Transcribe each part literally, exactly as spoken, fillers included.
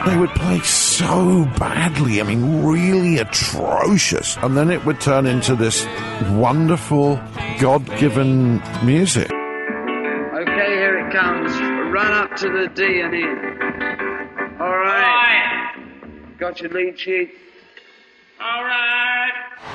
they would play so badly, I mean, really atrocious. And then it would turn into this wonderful, God-given music. Okay, here it comes. Run up to the D and E. All right. All right. Got your lead sheet? All right.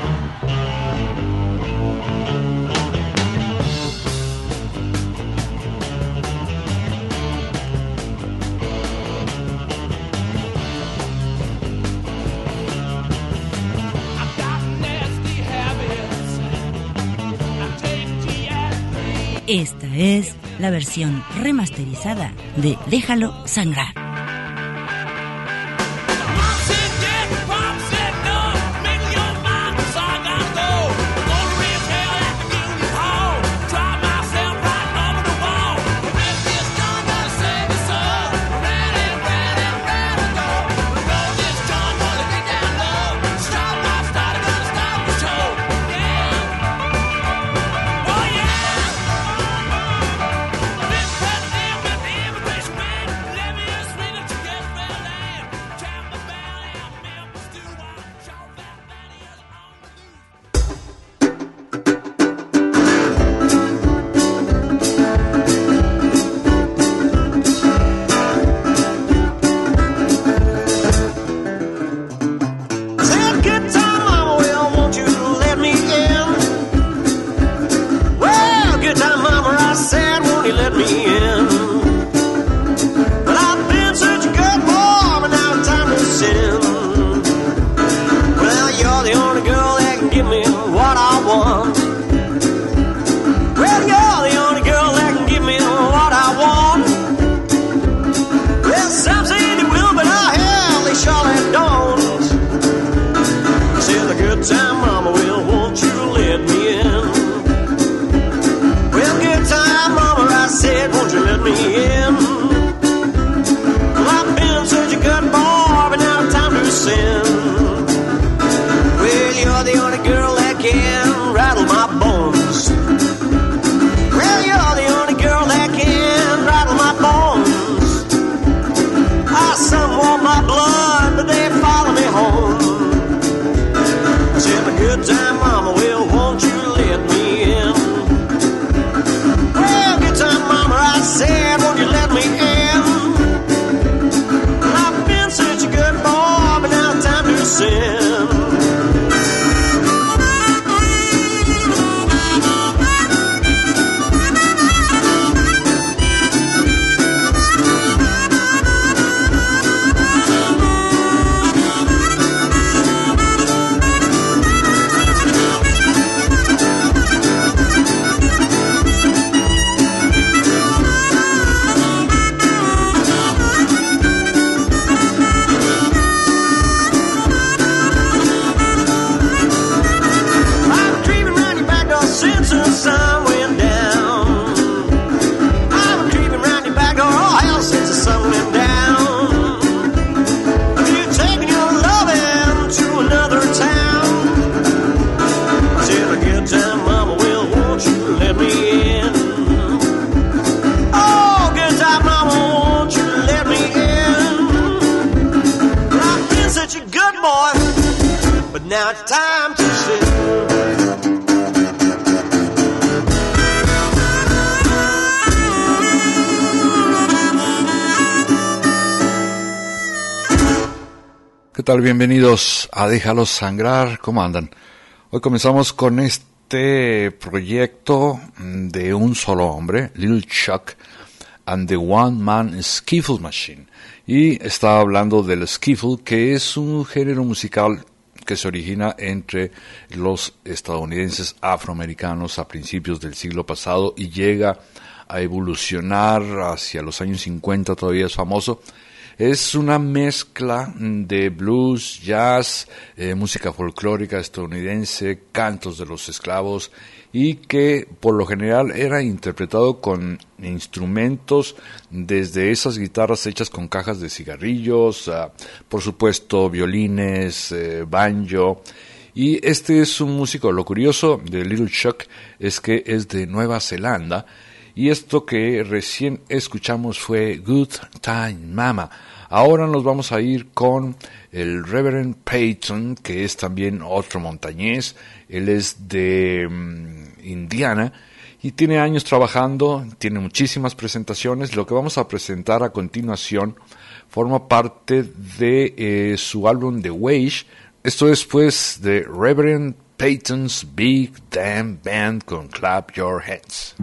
Esta es la versión remasterizada de Déjalo Sangrar. ¿Qué tal? Bienvenidos a Déjalo Sangrar. ¿Cómo andan? Hoy comenzamos con este proyecto de un solo hombre, Little Chuck and the One Man Skiffle Machine. Y estaba hablando del skiffle, que es un género musical que se origina entre los estadounidenses afroamericanos a principios del siglo pasado y llega a evolucionar hacia los años cincuenta, todavía es famoso. Es una mezcla de blues, jazz, eh, música folclórica estadounidense, cantos de los esclavos, y que por lo general era interpretado con instrumentos desde esas guitarras hechas con cajas de cigarrillos, uh, por supuesto violines, eh, banjo. Y este es un músico. Lo curioso de Little Chuck es que es de Nueva Zelanda y esto que recién escuchamos fue Good Time Mama. Ahora nos vamos a ir con el Reverend Peyton, que es también otro montañés. Él es de um, Indiana y tiene años trabajando, tiene muchísimas presentaciones. Lo que vamos a presentar a continuación forma parte de eh, su álbum The Wage. Esto es pues de Reverend Peyton's Big Damn Band con Clap Your Hands.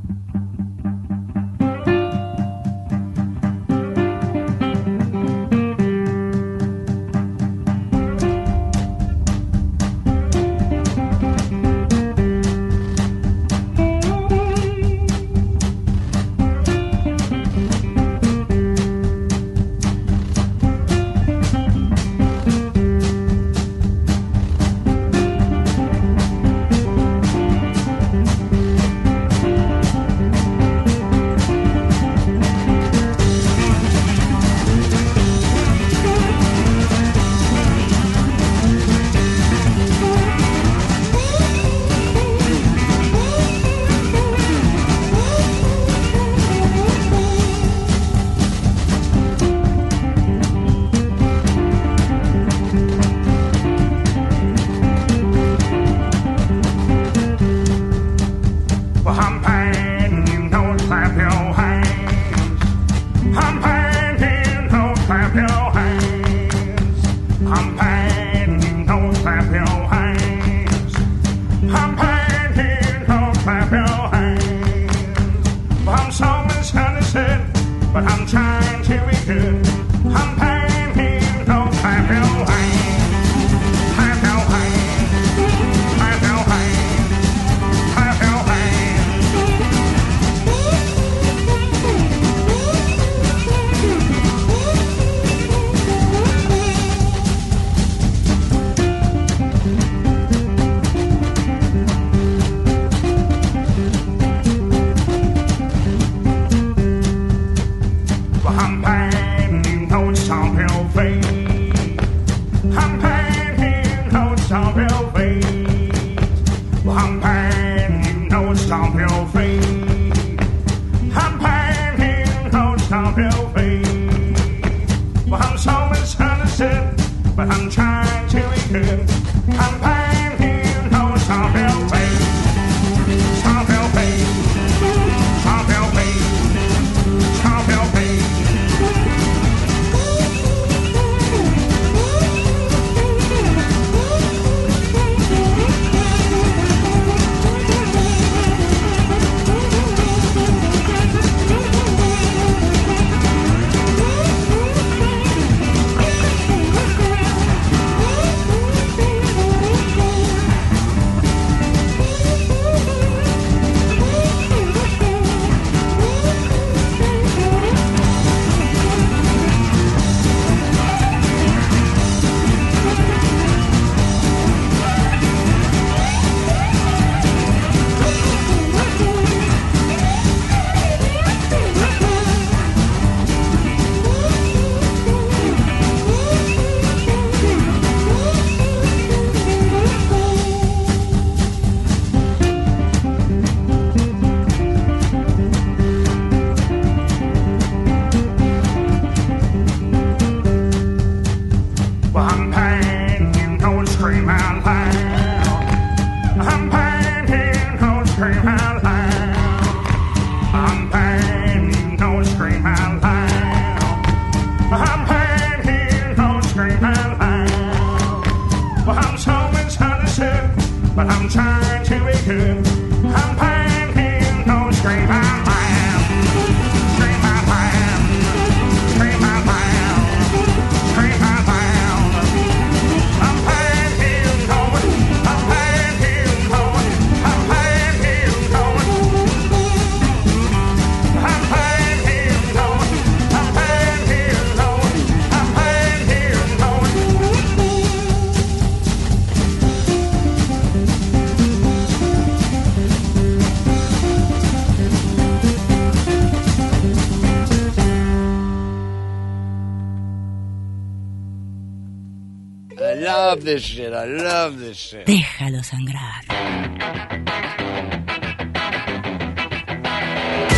love this shit. I love this shit. Déjalo sangrar.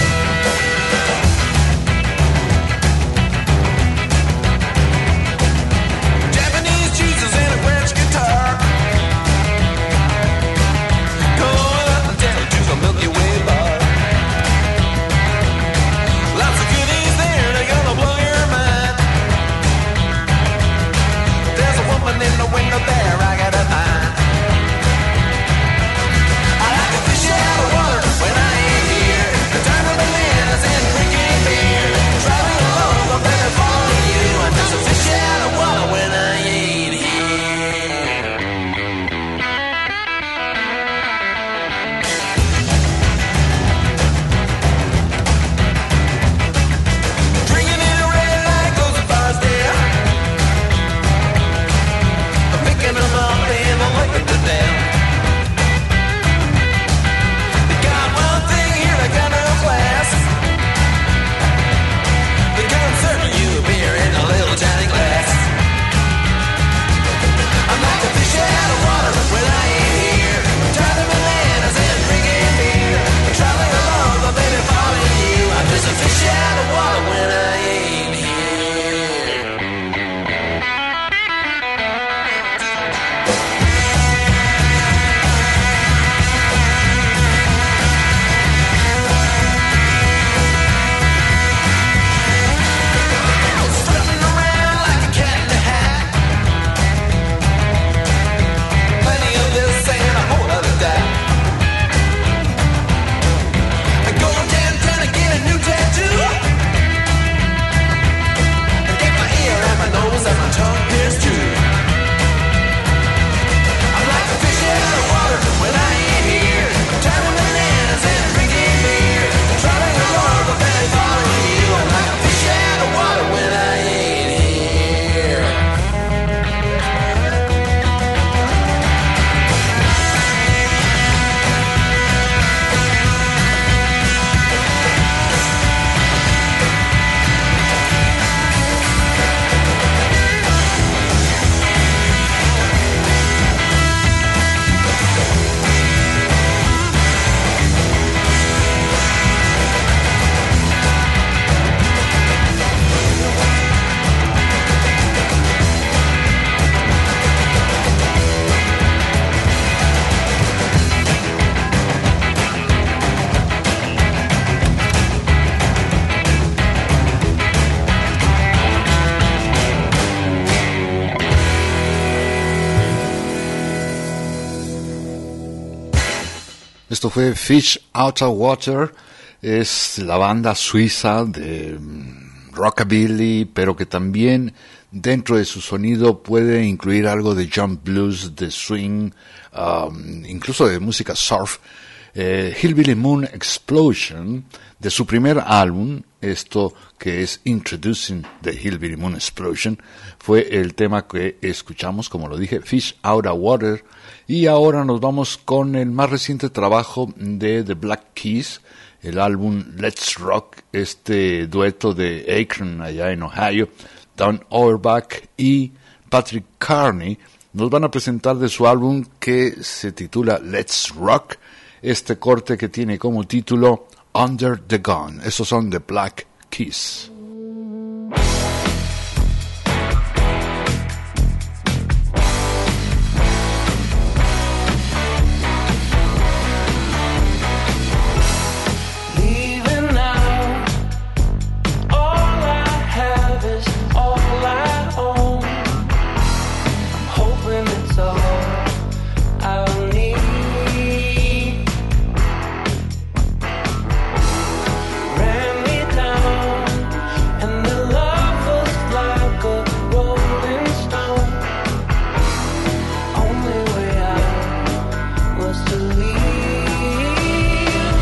Esto fue Fish Out of Water. Es la banda suiza de rockabilly, pero que también dentro de su sonido puede incluir algo de jump blues, de swing, um, incluso de música surf. Eh, Hillbilly Moon Explosion, de su primer álbum, esto que es Introducing the Hillbilly Moon Explosion, fue el tema que escuchamos, como lo dije, Fish Out of Water. Y ahora nos vamos con el más reciente trabajo de The Black Keys, el álbum Let's Rock, este dueto de Akron allá en Ohio, Don Auerbach y Patrick Carney, nos van a presentar de su álbum que se titula Let's Rock, este corte que tiene como título Under the Gun. Esos son The Black Keys.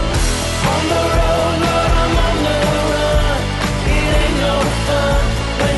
When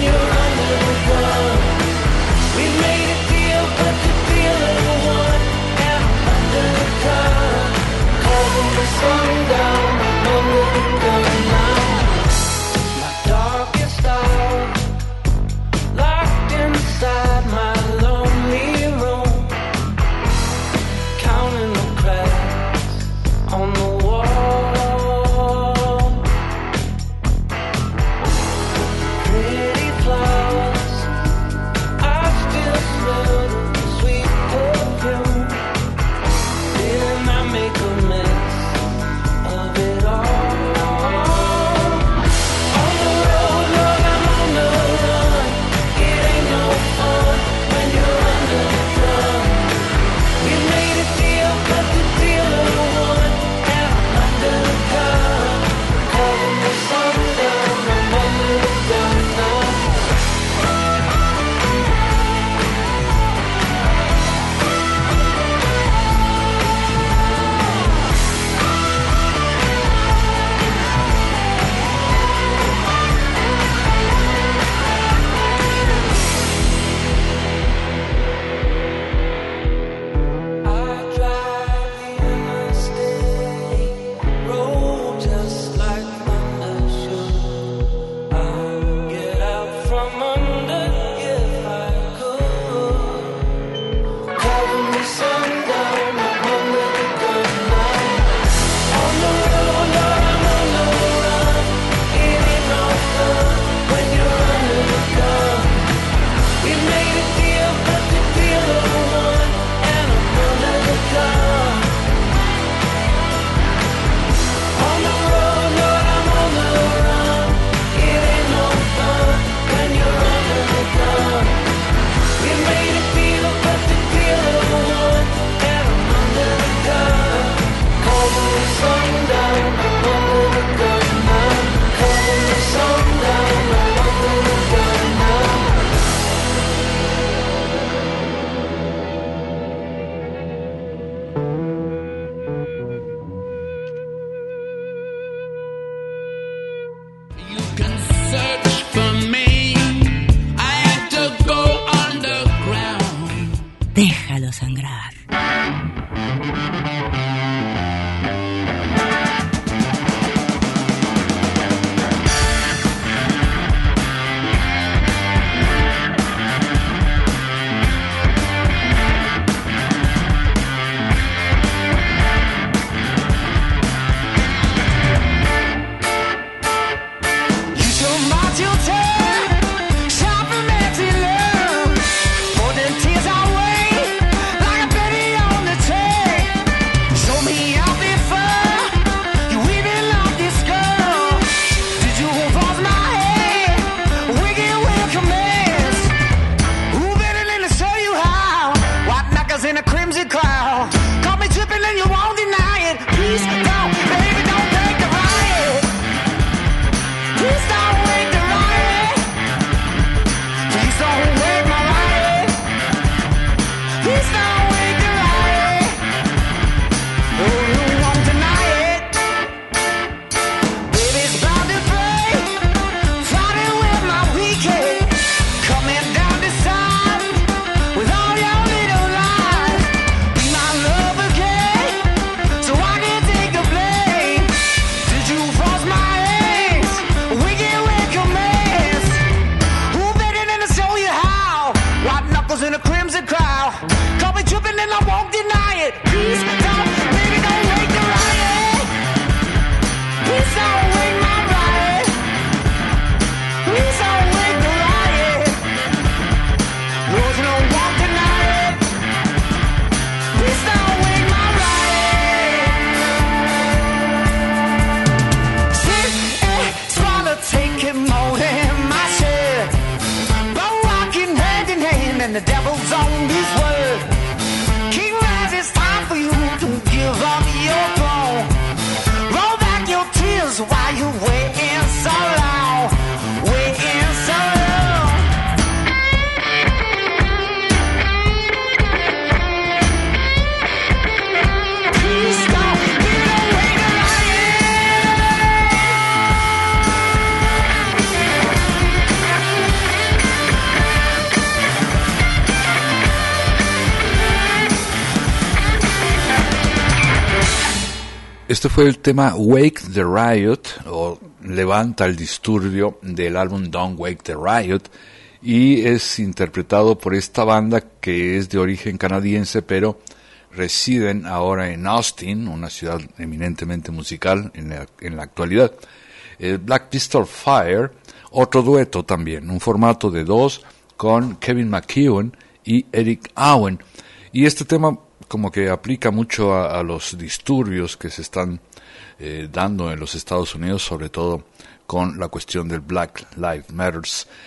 este fue el tema Wake the Riot, o Levanta el Disturbio, del álbum Don't Wake the Riot, y es interpretado por esta banda que es de origen canadiense, pero residen ahora en Austin, una ciudad eminentemente musical en la, en la actualidad. El Black Pistol Fire, otro dueto también, un formato de dos con Kevin McEwen y Eric Owen. Y este tema como que aplica mucho a, a los disturbios que se están eh, dando en los Estados Unidos, sobre todo con la cuestión del Black Lives Matter.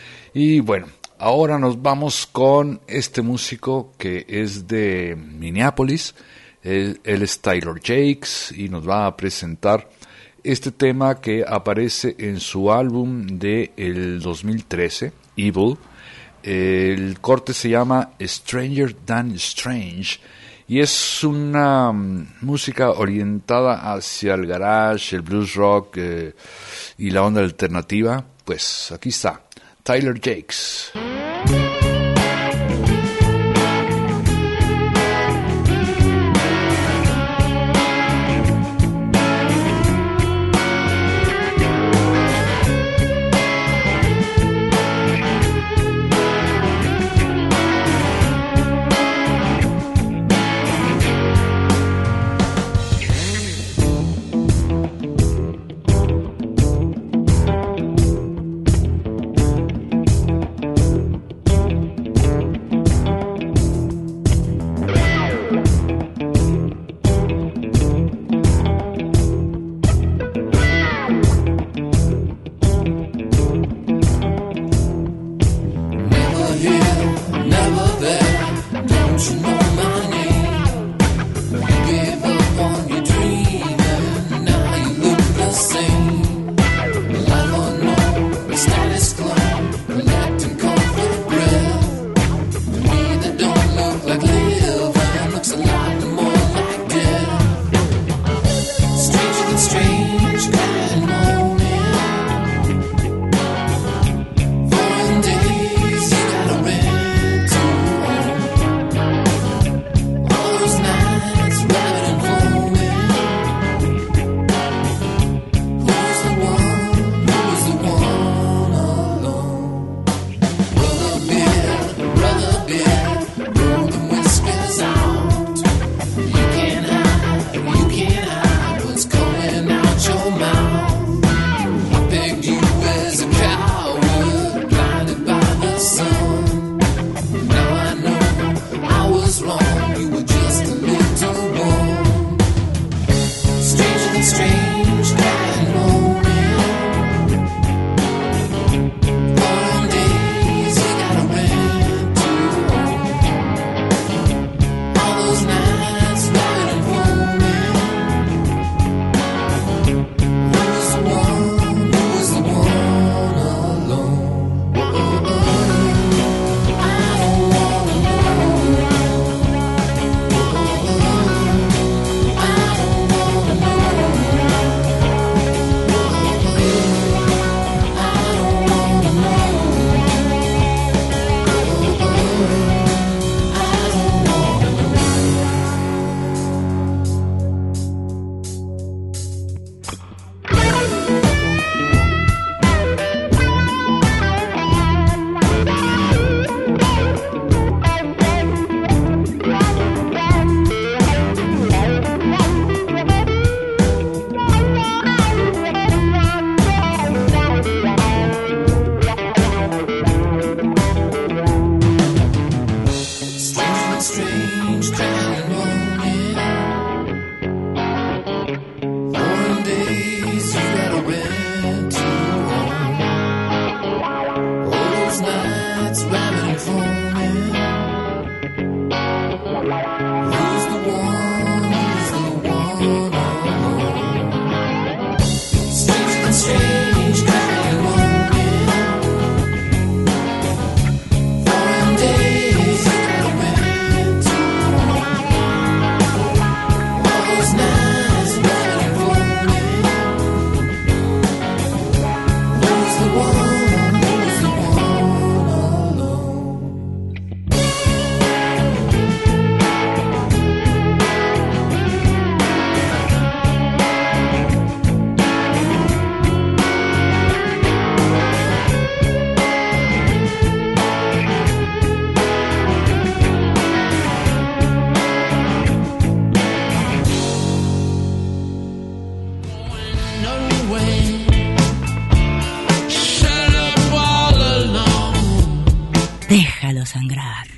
Y bueno, ahora nos vamos con este músico que es de Minneapolis. Él, él es Tyler Jakes y nos va a presentar este tema que aparece en su álbum de el dos mil trece, Evil. El corte se llama Stranger Than Strange y es una um, música orientada hacia el garage, el blues rock eh, y la onda alternativa. Pues aquí está Tyler Jakes. Who's the one, who's the one alone? sangrar.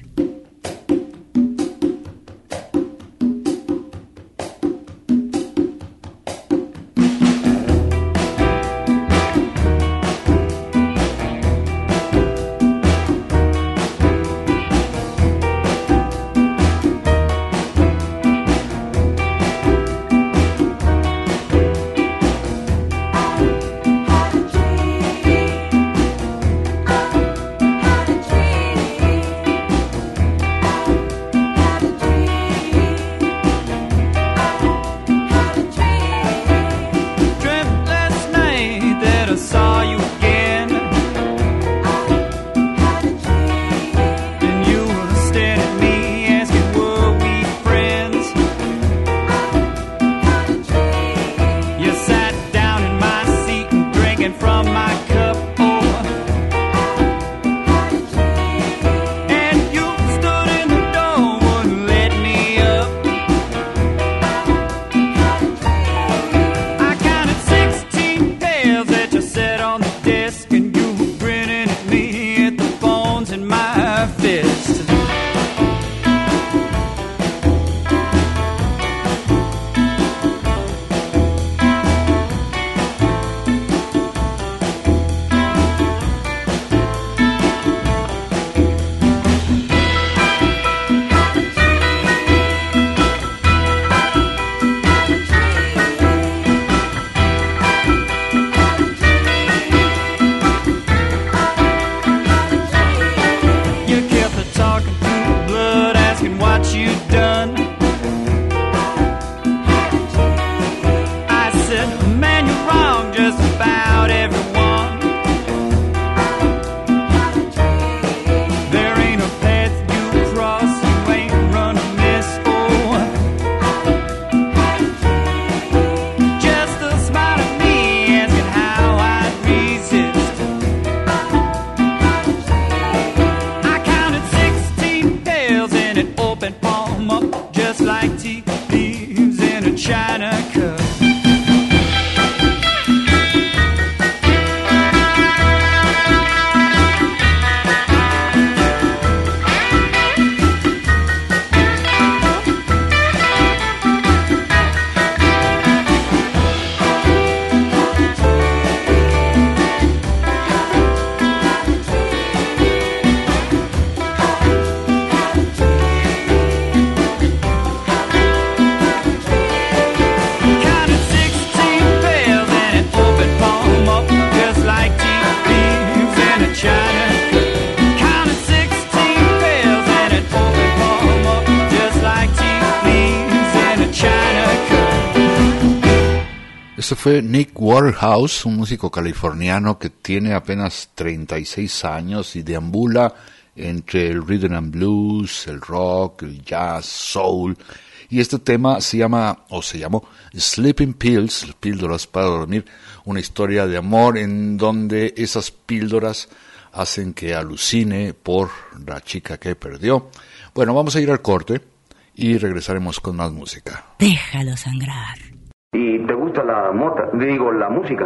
Ese fue Nick Waterhouse, un músico californiano que tiene apenas treinta y seis años y deambula entre el rhythm and blues, el rock, el jazz, soul. Y este tema se llama, o se llamó, Sleeping Pills, píldoras para dormir, una historia de amor en donde esas píldoras hacen que alucine por la chica que perdió. Bueno, vamos a ir al corte y regresaremos con más música. Déjalo sangrar. ¿Y te gusta la mota? Digo, la música.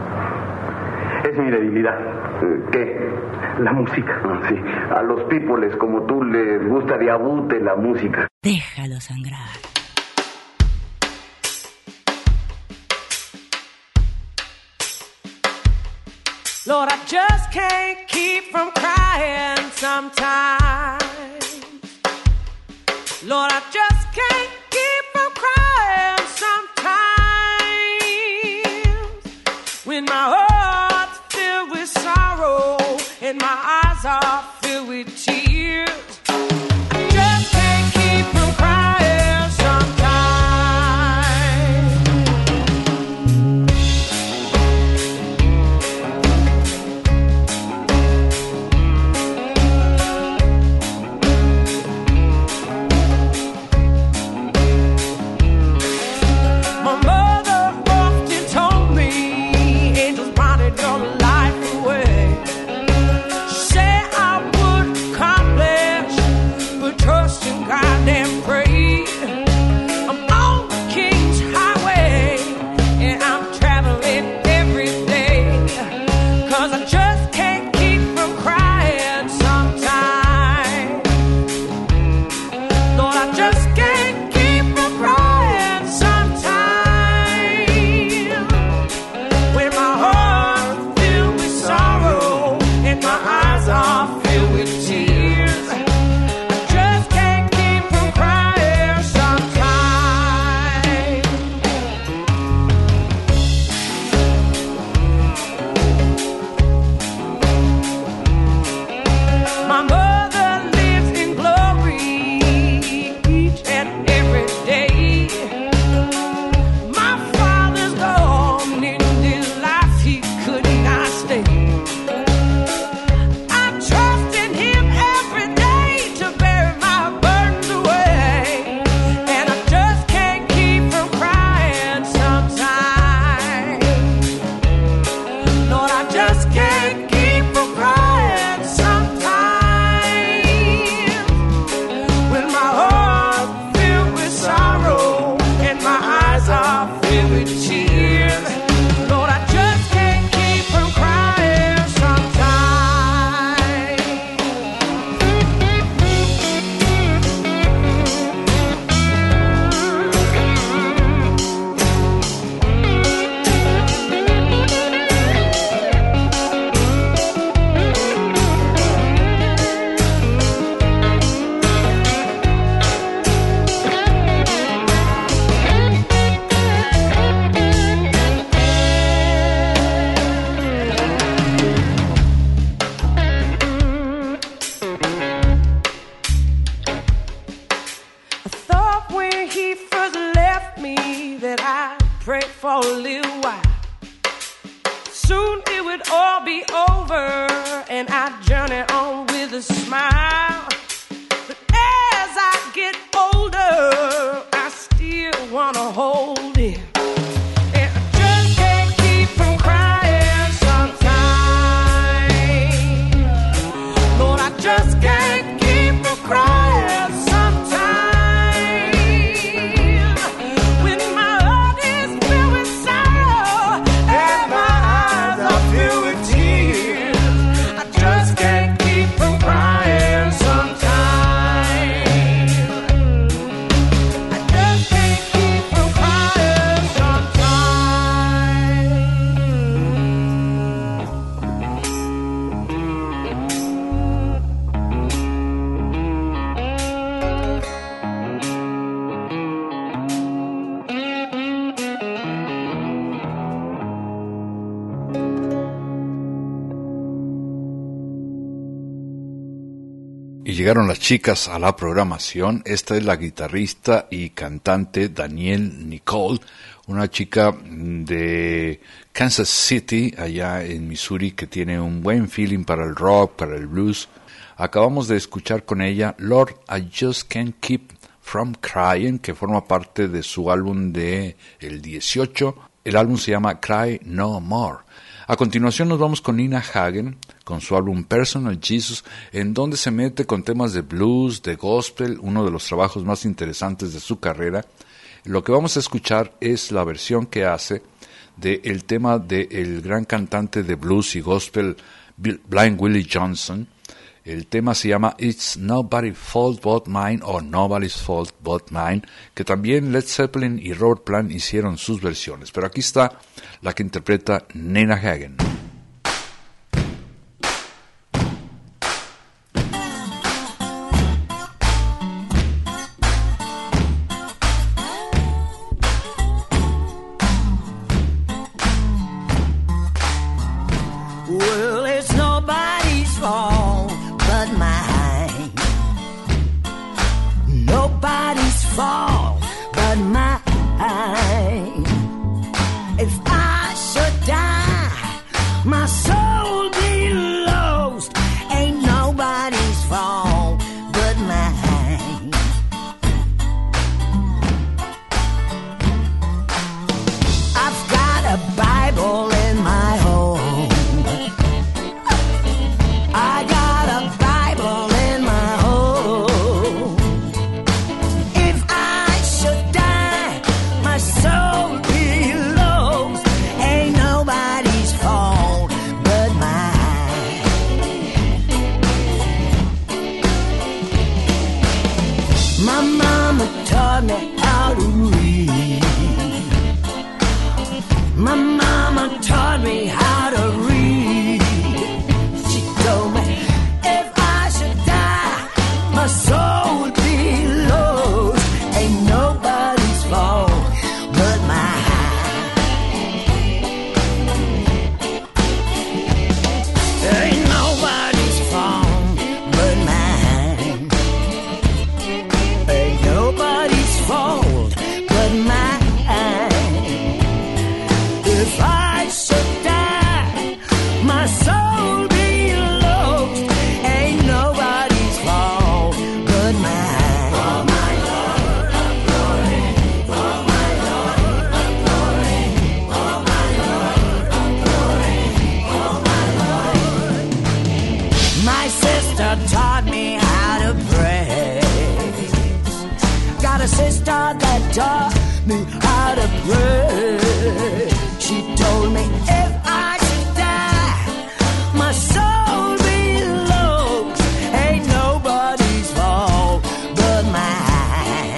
Es mi debilidad. ¿Qué? La música. Ah, sí. A los pípoles como tú les gusta de abute la música. Déjalo sangrar. Lord, I just can't keep from crying sometimes. Lord, I just can't keep from crying sometimes. When my heart's filled with sorrow and my eyes are filled with tears, I just can't keep from crying sometimes. My mother often told me, angels blinded your life away. She said I would accomplish, but trust in God and pray. I journey on with a smile. But as I get older, I still wanna hold it. And I just can't keep from crying sometimes. Lord, I just can't keep from crying sometimes. When my heart is filled with sorrow and my eyes are filled with tears, I just can't keep from crying sometimes. I just can't keep from crying sometimes. Y llegaron las chicas a la programación. Esta es la guitarrista y cantante Danielle Nicole, una chica de Kansas City, allá en Missouri, que tiene un buen feeling para el rock, para el blues. Acabamos de escuchar con ella Lord, I Just Can't Keep From Crying, que forma parte de su álbum de el dieciocho. El álbum se llama Cry No More. A continuación nos vamos con Nina Hagen, con su álbum Personal Jesus, en donde se mete con temas de blues, de gospel, uno de los trabajos más interesantes de su carrera. Lo que vamos a escuchar es la versión que hace del tema del gran cantante de blues y gospel Blind Willie Johnson. El tema se llama It's Nobody's Fault But Mine o Nobody's Fault But Mine, que también Led Zeppelin y Robert Plant hicieron sus versiones. Pero aquí está la que interpreta Nina Hagen. Well, it's nobody's fault but mine. Nobody's fault but mine. If I should die, my soul be lost. Ain't nobody's fault but mine. I've got a Bible in my home. I got a Bible in my home. If I should die, my soul be lost. Ain't nobody's fault but mine. My mama taught me how to read. My mama taught me how to read. She told me if I should die, my soul would be lost. Ain't nobody's fault but mine. Ain't nobody's fault but mine. Ain't nobody's fault but mine. If I should die, my soul be lost. Ain't nobody's fault but mine. Oh my Lord of glory, oh my Lord of glory, oh my Lord of glory, oh my Lord. My sister taught me how to pray. Got a sister that taught me how to pray. She told me if I should die, my soul be lost. Ain't nobody's fault but mine.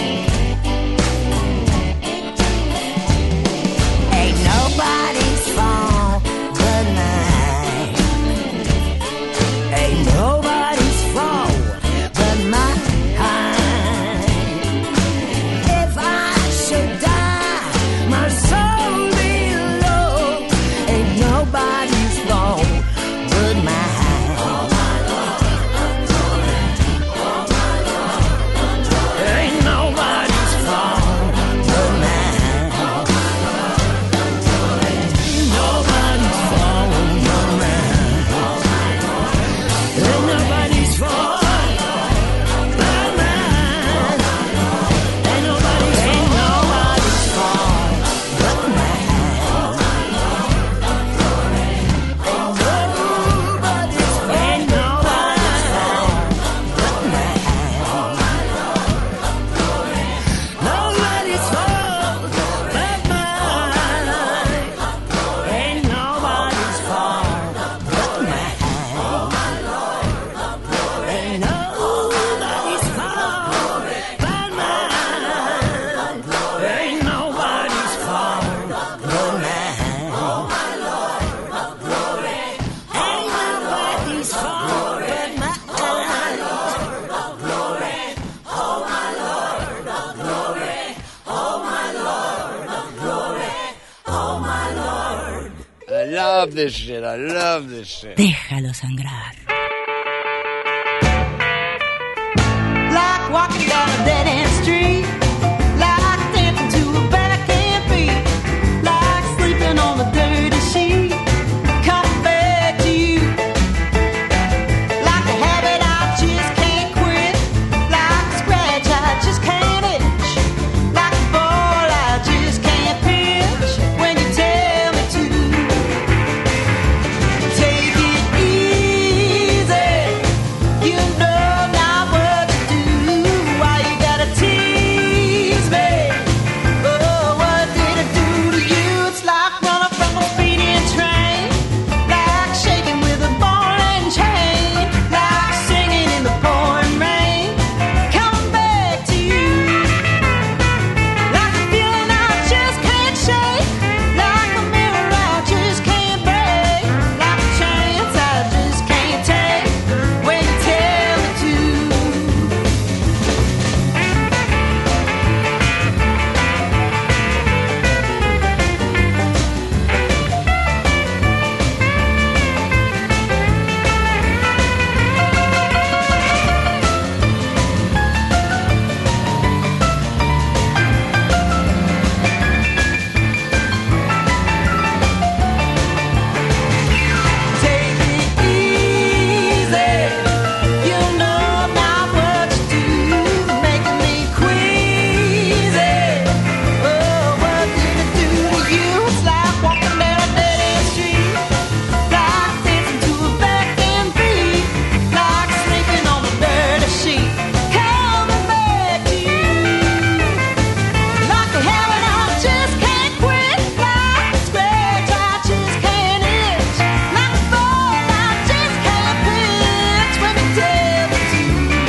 Ain't nobody's fault but mine. Ain't nobody's fault but mine. If I should die, my soul be lost. Ain't nobody's fault but love this shit. I love this shit. Déjalo sangrar. Like walking down a dead end street, like dancing to a back end beat, like sleeping on a dirty sheet, coming back to you. Like a habit I just can't quit, like a scratch I just can't itch, like a ball I just can't pitch when you tell me to. Take it easy, you know not what to do. Why you gotta tease me? Oh, what did I do to you? It's like running from a speeding train, like shaking with a ball and chain, like singing in the pouring rain, coming back to you. Like a feeling I just can't shake, like a mirror I just can't break, like a chance I just can't take when you tell me to. Take it easy, you know not what to do, making me queasy. Oh, what did I do to you? It's like walking down a dead end street, like dancing to a back end beat, like sleeping on a dirty sheet, coming back to you. Like a habit I just can't quit, like a scratch I just can't itch, like a ball I just can't pitch when you tell me to.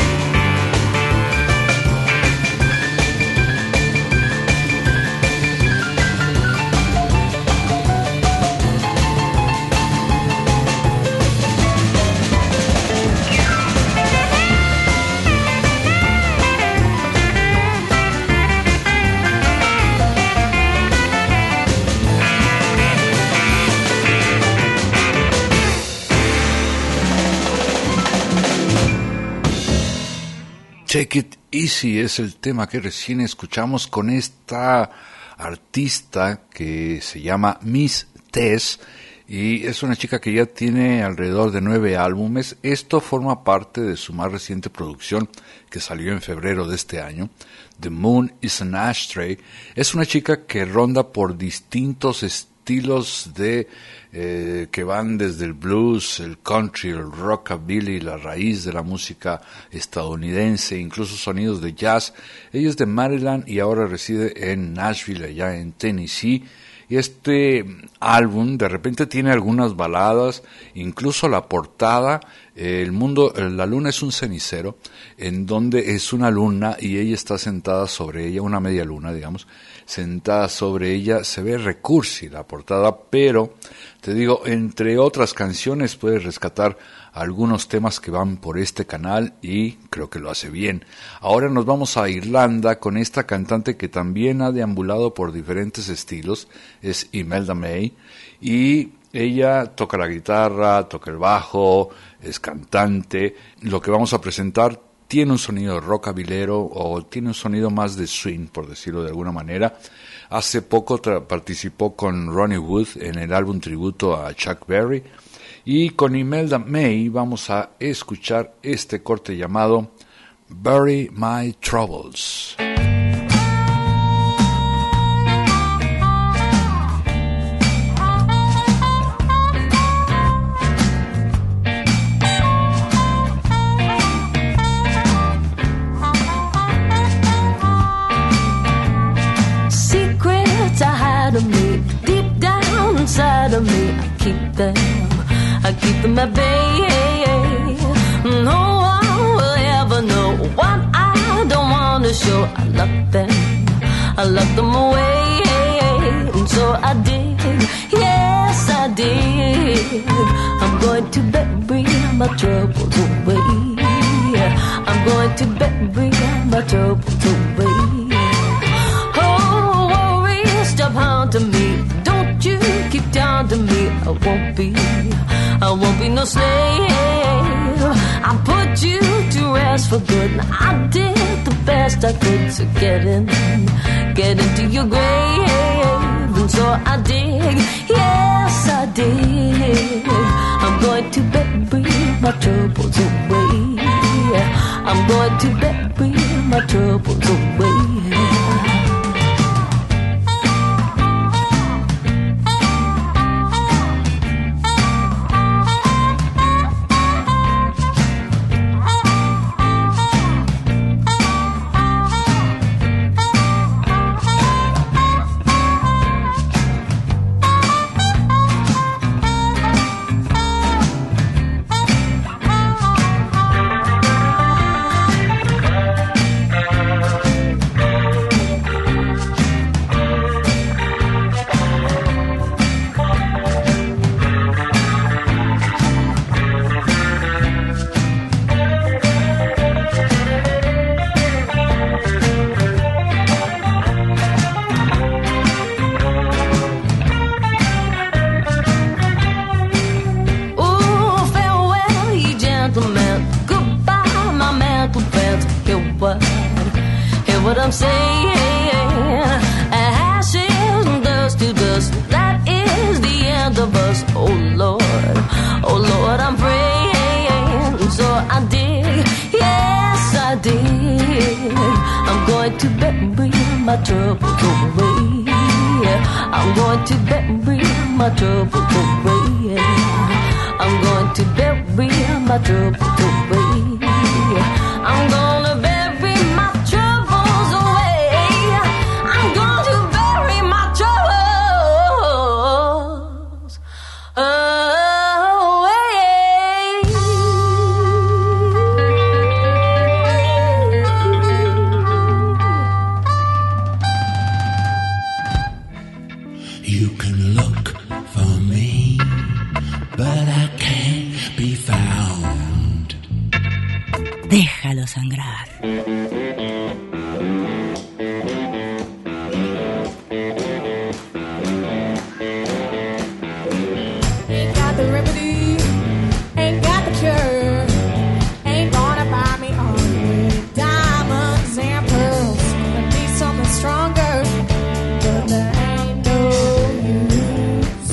Take It Easy es el tema que recién escuchamos con esta artista que se llama Miss Tess y es una chica que ya tiene alrededor de nueve álbumes. Esto forma parte de su más reciente producción que salió en febrero de este año. The Moon is an Ashtray. Es una chica que ronda por distintos estilos de eh, que van desde el blues, el country, el rockabilly, la raíz de la música estadounidense, incluso sonidos de jazz. Ella es de Maryland y ahora reside en Nashville, allá en Tennessee. Y este álbum de repente tiene algunas baladas, incluso la portada, eh, el mundo, la luna es un cenicero, en donde es una luna y ella está sentada sobre ella, una media luna, digamos, sentada sobre ella. Se ve recursi la portada, pero te digo, entre otras canciones puedes rescatar algunos temas que van por este canal y creo que lo hace bien. Ahora nos vamos a Irlanda con esta cantante que también ha deambulado por diferentes estilos, es Imelda May, y ella toca la guitarra, toca el bajo, es cantante. Lo que vamos a presentar tiene un sonido rockabilero o tiene un sonido más de swing, por decirlo de alguna manera. Hace poco tra- participó con Ronnie Wood en el álbum tributo a Chuck Berry. Y con Imelda May vamos a escuchar este corte llamado Bury My Troubles. Secrets I hide of me, deep down inside of me, I keep them. I keep them at bay. No one will ever know what I don't want to show. I lock them, I lock them away. And so I did, yes I did. I'm going to bury my troubles away. I'm going to bury my troubles away. Oh, worry, stop haunting me. Don't you keep down to me. I won't be, I won't be no slave. I put you to rest for good. And I did the best I could to get in, get into your grave. And so I did, yes I did. I'm going to bury my troubles away. I'm going to bury my troubles away. What I'm saying, ashes and dust to dust, that is the end of us. Oh Lord, oh Lord, I'm praying. So I did, yes I did. I'm going to bury my troubles away. I'm going to bury my troubles away. I'm going to bury my troubles away. I'm gonna bury my troubles away. I'm going to bury my troubles away. You can look for me, but I can't be found. Déjalo sangrar. Ain't got the remedy, ain't got the cure, ain't gonna buy me all with diamonds and pearls. Gonna need something stronger, but there ain't no use.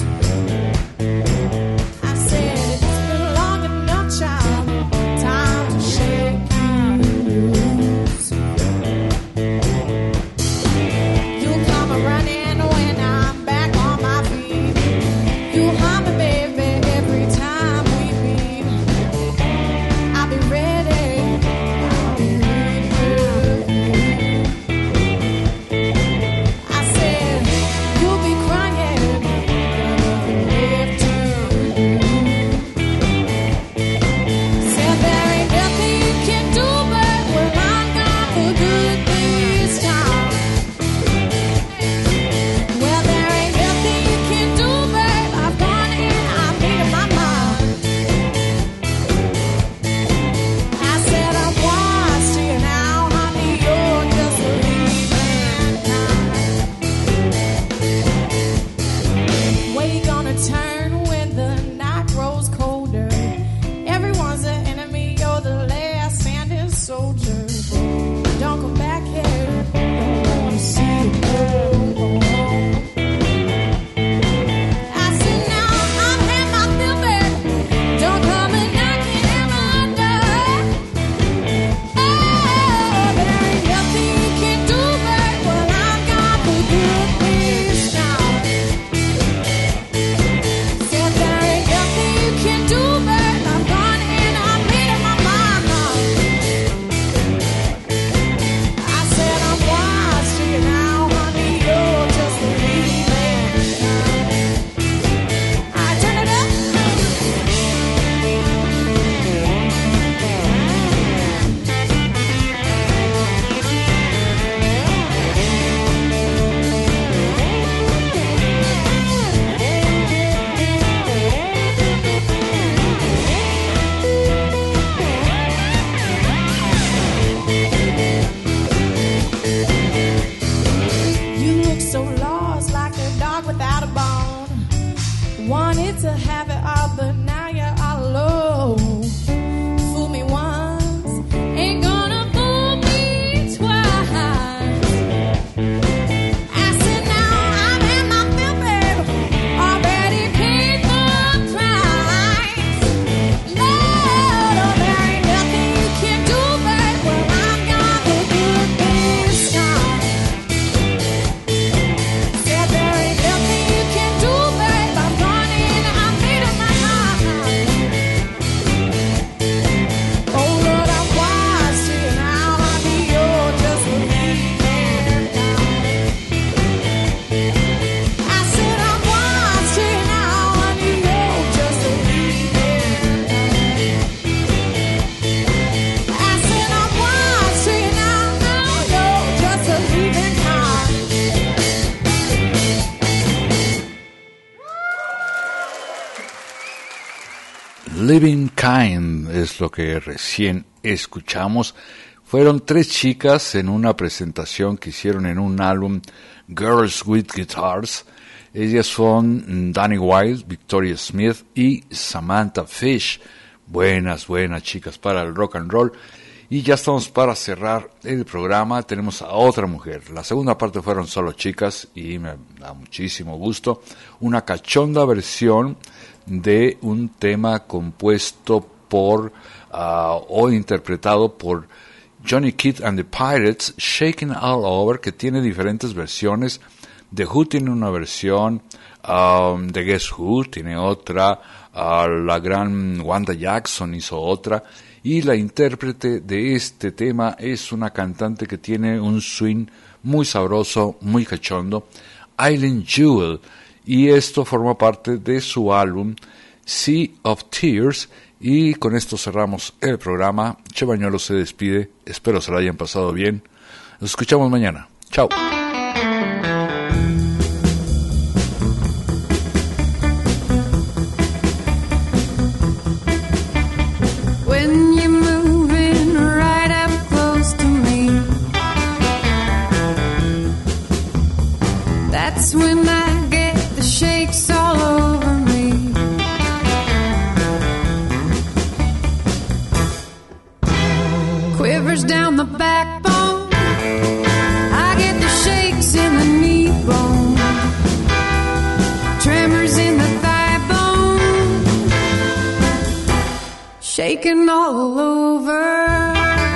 I said it's been long enough, child, time to shake you loose. Living Kind es lo que recién escuchamos. Fueron tres chicas en una presentación que hicieron en un álbum, Girls with Guitars. Ellas son Danny Wilde, Victoria Smith y Samantha Fish. Buenas, buenas chicas para el rock and roll. Y ya estamos para cerrar el programa. Tenemos a otra mujer. La segunda parte fueron solo chicas y me da muchísimo gusto. Una cachonda versión de un tema compuesto por uh, o interpretado por Johnny Kidd and the Pirates, Shaking All Over, que tiene diferentes versiones. The Who tiene una versión, um, The Guess Who tiene otra, uh, la gran Wanda Jackson hizo otra, y la intérprete de este tema es una cantante que tiene un swing muy sabroso, muy cachondo, Eileen Jewell, y esto forma parte de su álbum Sea of Tears, y con esto cerramos el programa. Che Bañuelo se despide, espero se lo hayan pasado bien, nos escuchamos mañana, chao. That's when I get the shakes all over me. Quivers down the backbone. I get the shakes in the knee bone. Tremors in the thigh bone. Shaking all over.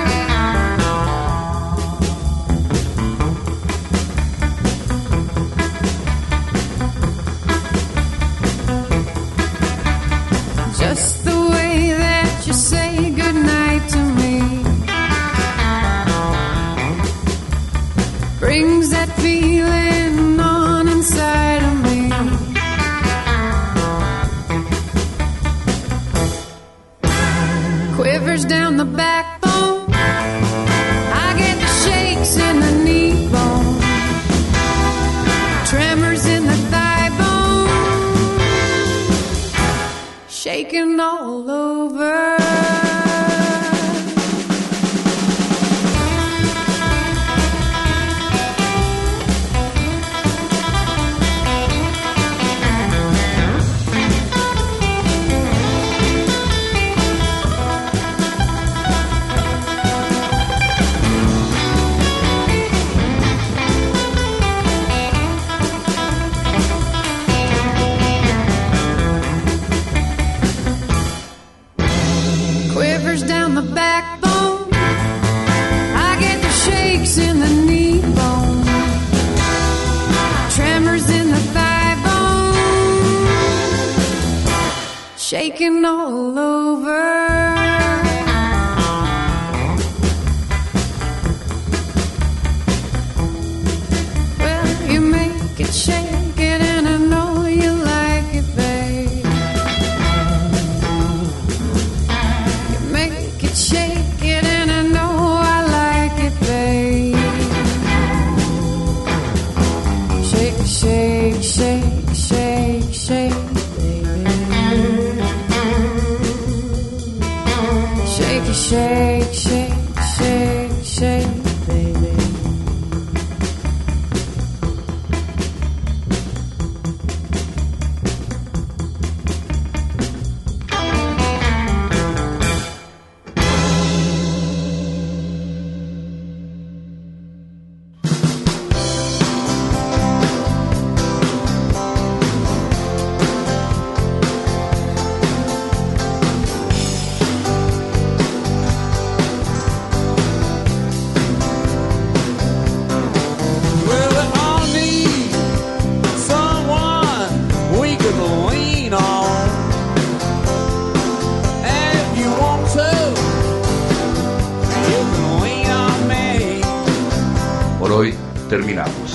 Just the way that you say goodnight to me brings that feeling on inside of me. Quivers down the backbone. I get the shakes in the knee bone. Tremors in the thigh bone. Shaking all over. Quivers down the backbone. I get the shakes in the knee bone. Tremors in the thigh bone. Shaking all over. Well, you make it shake it and I know you like it, babe. Make it shake it and I know I like it, babe. Shake, shake, shake, shake, shake, baby. Shake, shake, shake, shake, shake, baby. Por hoy terminamos.